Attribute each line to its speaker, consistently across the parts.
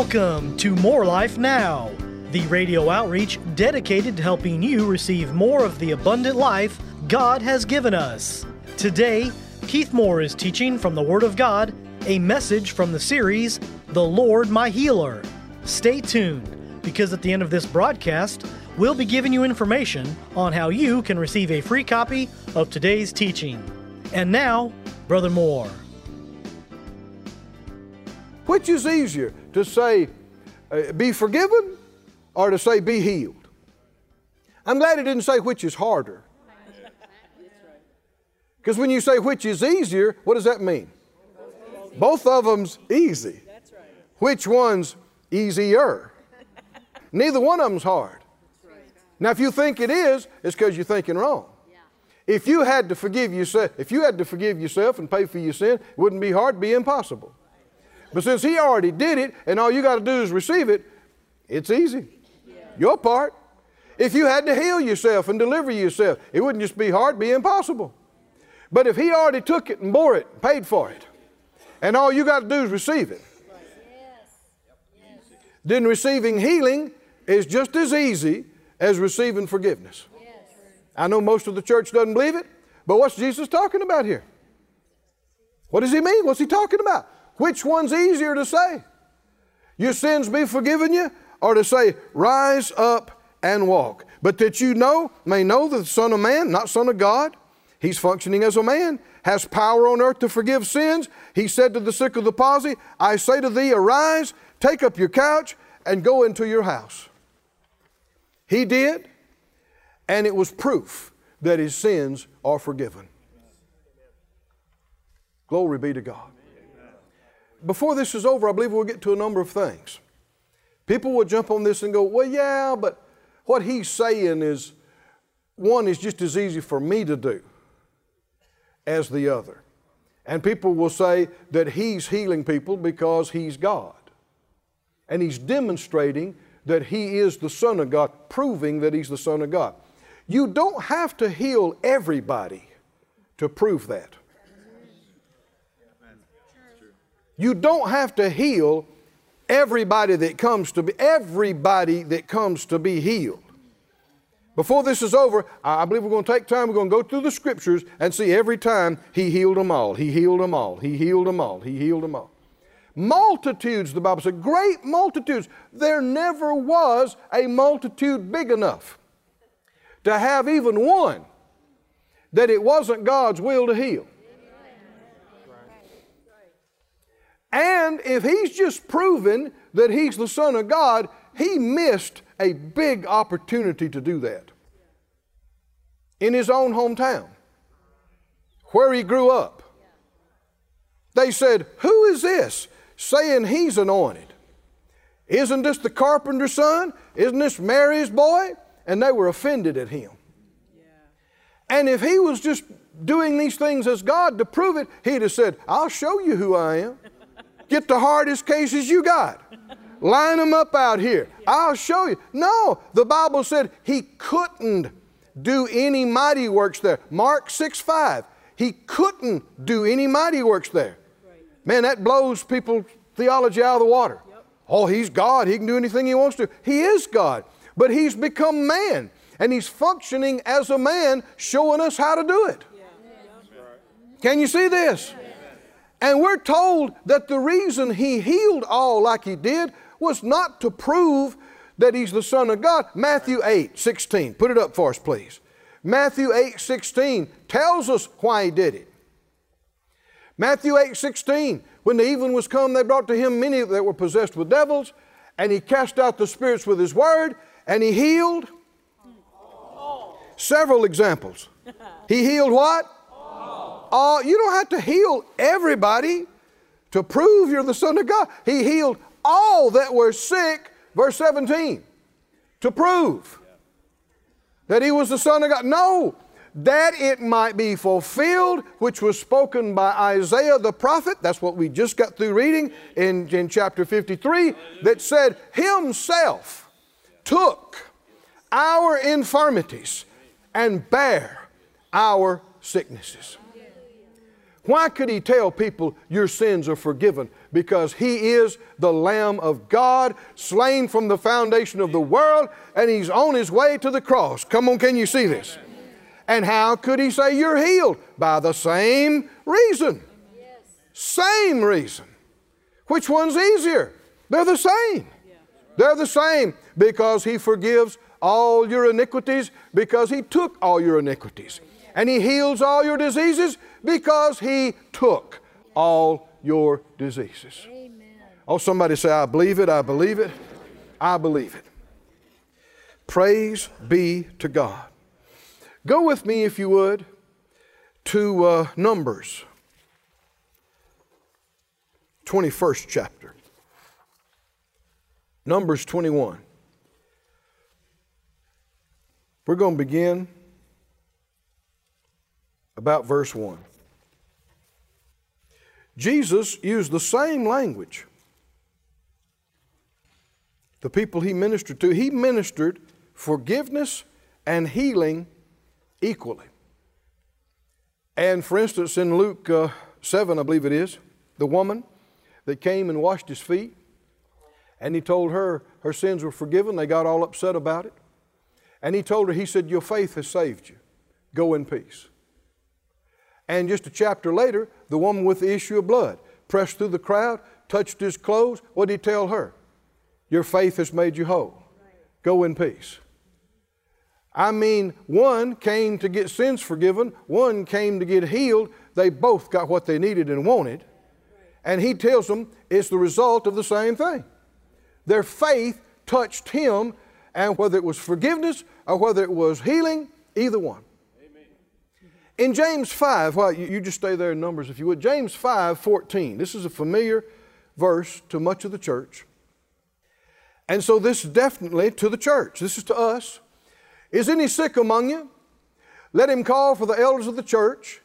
Speaker 1: Welcome to More Life Now, the radio outreach dedicated to helping you receive more of the abundant life God has given us. Today, Keith Moore is teaching from the Word of God, a message from the series, The Lord My Healer. Stay tuned, because at the end of this broadcast, we'll be giving you information on how you can receive a free copy of today's teaching. And now, Brother Moore.
Speaker 2: Which is easier, to say, be forgiven, or to say, be healed? I'm glad it didn't say which is harder. Because when you say which is easier, what does that mean? Both of them's easy. Which one's easier? Neither one of them's hard. Now, if you think it is, it's because you're thinking wrong. If you had to forgive yourself, and pay for your sin, it wouldn't be hard, it'd be impossible. But since He already did it, and all you got to do is receive it, it's easy. Your part. If you had to heal yourself and deliver yourself, it wouldn't just be hard, it'd be impossible. But if He already took it and bore it, and paid for it, and all you got to do is receive it, then receiving healing is just as easy as receiving forgiveness. I know most of the church doesn't believe it, but what's Jesus talking about here? What does He mean? What's He talking about? Which one's easier to say? Your sins be forgiven you, or to say, rise up and walk? But that you may know that the Son of Man, not Son of God, He's functioning as a man, has power on earth to forgive sins. He said to the sick of the palsy, I say to thee, arise, take up your couch, and go into your house. He did, and it was proof that his sins are forgiven. Glory be to God. Before this is over, I believe we'll get to a number of things. People will jump on this and go, well, yeah, but what he's saying is, one is just as easy for me to do as the other. And people will say that he's healing people because he's God. And he's demonstrating that he is the Son of God, proving that he's the Son of God. You don't have to heal everybody to prove that. You don't have to heal everybody that comes to be healed. Before this is over, I believe we're going to take time, we're going to go through the Scriptures and see every time he healed them all. He healed them all. He healed them all. He healed them all. Multitudes, the Bible said, great multitudes. There never was a multitude big enough to have even one that it wasn't God's will to heal. And if he's just proven that he's the Son of God, he missed a big opportunity to do that. In his own hometown, where he grew up. They said, who is this saying he's anointed? Isn't this the carpenter's son? Isn't this Mary's boy? And they were offended at him. And if he was just doing these things as God to prove it, he'd have said, I'll show you who I am. Get the hardest cases you got. Line them up out here. I'll show you. No, the Bible said he couldn't do any mighty works there. Mark 6:5. He couldn't do any mighty works there. Man, that blows people's theology out of the water. Oh, he's God. He can do anything he wants to. He is God. But he's become man. And he's functioning as a man, showing us how to do it. Can you see this? And we're told that the reason he healed all like he did was not to prove that he's the Son of God. Matthew 8:16. Put it up for us, please. Matthew 8:16 tells us why he did it. Matthew 8:16. When the even was come, they brought to him many that were possessed with devils, and he cast out the spirits with his word, and he healed. Several examples. He healed what? You don't have to heal everybody to prove you're the Son of God. He healed all that were sick, verse 17, to prove that he was the Son of God. No, that it might be fulfilled, which was spoken by Isaiah the prophet. That's what we just got through reading in chapter 53, that said, himself took our infirmities and bare our sicknesses. Why could he tell people your sins are forgiven? Because he is the Lamb of God, slain from the foundation of the world, and he's on his way to the cross. Come on, can you see this? And how could he say you're healed? By the same reason. Same reason. Which one's easier? They're the same. They're the same because he forgives all your iniquities because he took all your iniquities. And he heals all your diseases because he took all your diseases. Amen. Oh, somebody say, I believe it, I believe it, I believe it. Praise be to God. Go with me, if you would, to Numbers, 21st chapter. Numbers 21. We're going to begin about verse 1. Jesus used the same language. The people he ministered to, he ministered forgiveness and healing equally. And for instance, in Luke 7, I believe it is, the woman that came and washed his feet, and he told her her sins were forgiven. They got all upset about it. And he told her, he said, your faith has saved you. Go in peace. And just a chapter later, the woman with the issue of blood pressed through the crowd, touched his clothes. What did he tell her? Your faith has made you whole. Go in peace. I mean, one came to get sins forgiven. One came to get healed. They both got what they needed and wanted. And he tells them it's the result of the same thing. Their faith touched him, and whether it was forgiveness or whether it was healing, either one. In James 5, well, you just stay there in Numbers if you would. James 5:14. This is a familiar verse to much of the church. And so this is definitely to the church. This is to us. Is any sick among you? Let him call for the elders of the church,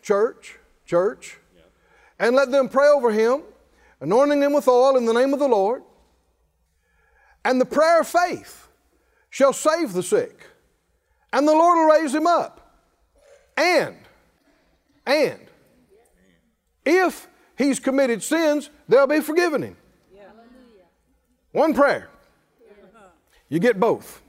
Speaker 2: and let them pray over him, anointing him with oil in the name of the Lord. And the prayer of faith shall save the sick, and the Lord will raise him up. And if he's committed sins, they'll be forgiven him. Yeah. One prayer. You get both.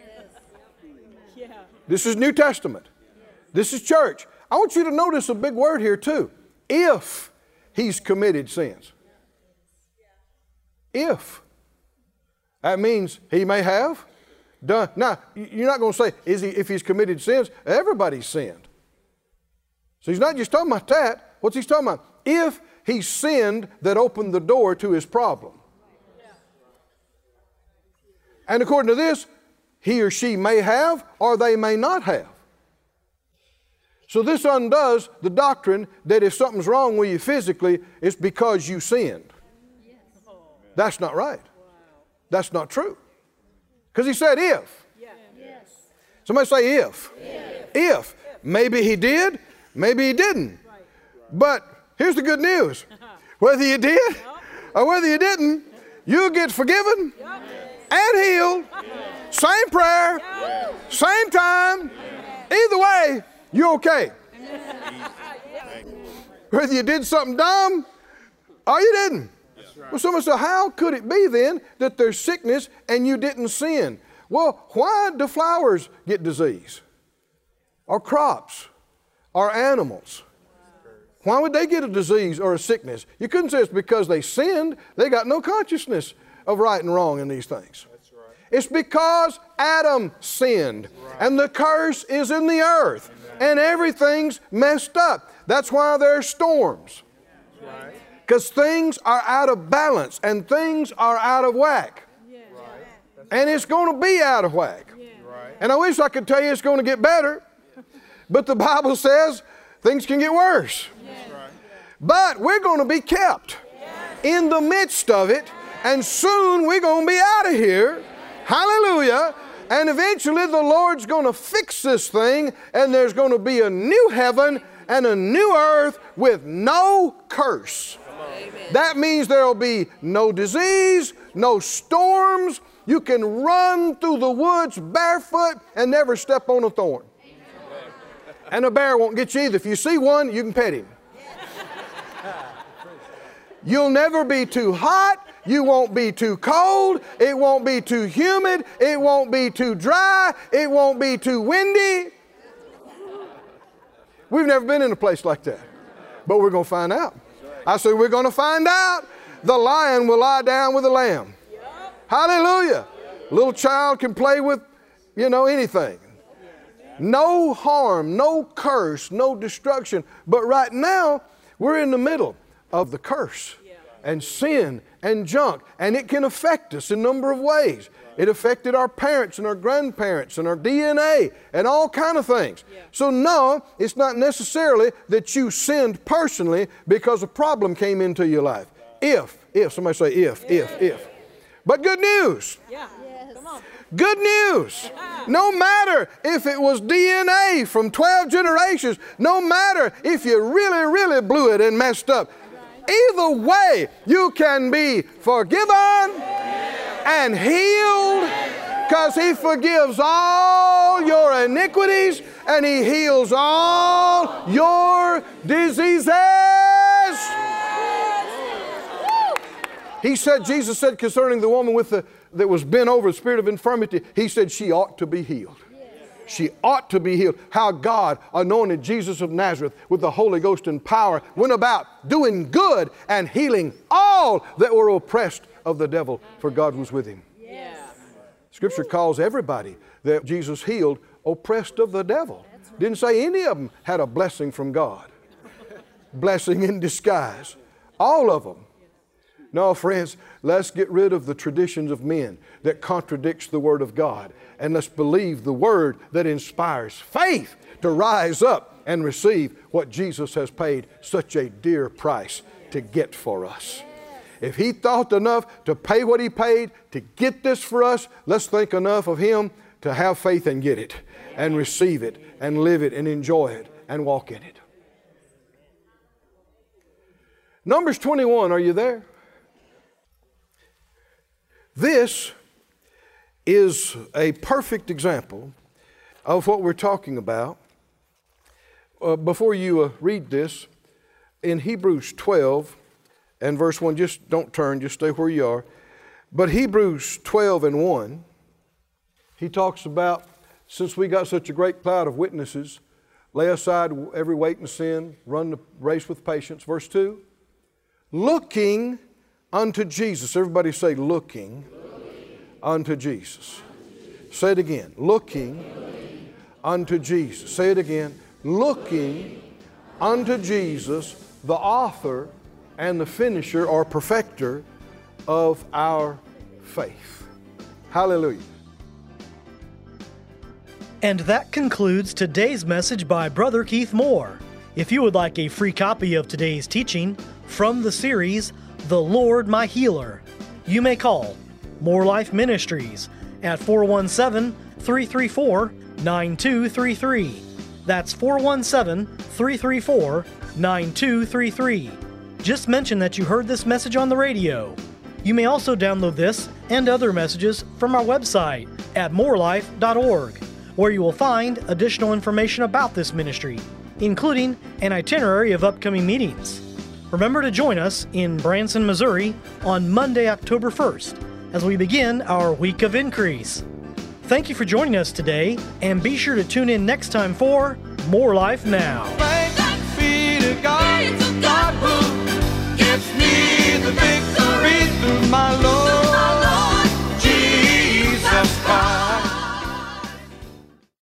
Speaker 2: This is New Testament. This is church. I want you to notice a big word here too. If he's committed sins. If. That means he may have done. Now, you're not going to say, if he's committed sins? Everybody's sinned. So he's not just talking about that. What's he talking about? If he sinned that opened the door to his problem. And according to this, he or she may have or they may not have. So this undoes the doctrine that if something's wrong with you physically, it's because you sinned. That's not right. That's not true. Because he said if. Somebody say if. If. Maybe he did. Maybe he didn't. But here's the good news. Whether you did or whether you didn't, you'll get forgiven and healed. Same prayer, same time. Either way, you're okay. Whether you did something dumb or you didn't. Well, someone said, how could it be then that there's sickness and you didn't sin? Well, why do flowers get disease? Or crops? Or animals? Why would they get a disease or a sickness? You couldn't say it's because they sinned. They got no consciousness of right and wrong in these things. That's right. It's because Adam sinned. Right. And the curse is in the earth. Amen. And everything's messed up. That's why there are storms. Because things are out of balance and things are out of whack. Yeah. Right. And it's going to be out of whack. Yeah. Right. And I wish I could tell you it's going to get better. But the Bible says things can get worse. Yes. But we're going to be kept in the midst of it. And soon we're going to be out of here. Hallelujah. And eventually the Lord's going to fix this thing. And there's going to be a new heaven and a new earth with no curse. That means there will be no disease, no storms. You can run through the woods barefoot and never step on a thorn. And a bear won't get you either. If you see one, you can pet him. You'll never be too hot. You won't be too cold. It won't be too humid. It won't be too dry. It won't be too windy. We've never been in a place like that. But we're going to find out. I said we're going to find out. The lion will lie down with the lamb. Hallelujah. A little child can play with, anything. No harm, no curse, no destruction. But right now, we're in the middle of the curse and sin and junk. And it can affect us in a number of ways. It affected our parents and our grandparents and our DNA and all kind of things. So no, it's not necessarily that you sinned personally because a problem came into your life. If, somebody say if. But good news.
Speaker 3: Come on.
Speaker 2: Good news. No matter if it was DNA from 12 generations, no matter if you really, really blew it and messed up, either way, you can be forgiven and healed because He forgives all your iniquities and He heals all your diseases. Jesus said concerning the woman that was bent over the spirit of infirmity, He said she ought to be healed. She ought to be healed. How God anointed Jesus of Nazareth with the Holy Ghost and power, went about doing good and healing all that were oppressed of the devil, for God was with Him. Scripture calls everybody that Jesus healed oppressed of the devil. Didn't say any of them had a blessing from God. Blessing in disguise. All of them. No, friends, let's get rid of the traditions of men that contradicts the Word of God. And let's believe the Word that inspires faith to rise up and receive what Jesus has paid such a dear price to get for us. If He thought enough to pay what He paid to get this for us, let's think enough of Him to have faith and get it and receive it and live it and enjoy it and walk in it. Numbers 21, are you there? This is a perfect example of what we're talking about. Before you read this, in Hebrews 12 and verse 1, just don't turn, just stay where you are. But Hebrews 12 and 1, he talks about, since we got such a great cloud of witnesses, lay aside every weight and sin, run the race with patience. Verse 2, looking unto Jesus. Everybody say looking unto Jesus. Say it again. Looking unto Jesus. Say it again. Looking unto Jesus, the author and the finisher or perfecter of our faith. Hallelujah.
Speaker 1: And that concludes today's message by Brother Keith Moore. If you would like a free copy of today's teaching from the series, The Lord My Healer, you may call More Life Ministries at 417-334-9233. That's 417-334-9233. Just mention that you heard this message on the radio. You may also download this and other messages from our website at morelife.org, where you will find additional information about this ministry, including an itinerary of upcoming meetings. Remember to join us in Branson, Missouri on Monday, October 1st, as we begin our Week of Increase. Thank you for joining us today, and be sure to tune in next time for More Life Now.
Speaker 4: Thanks be to God, God who gives me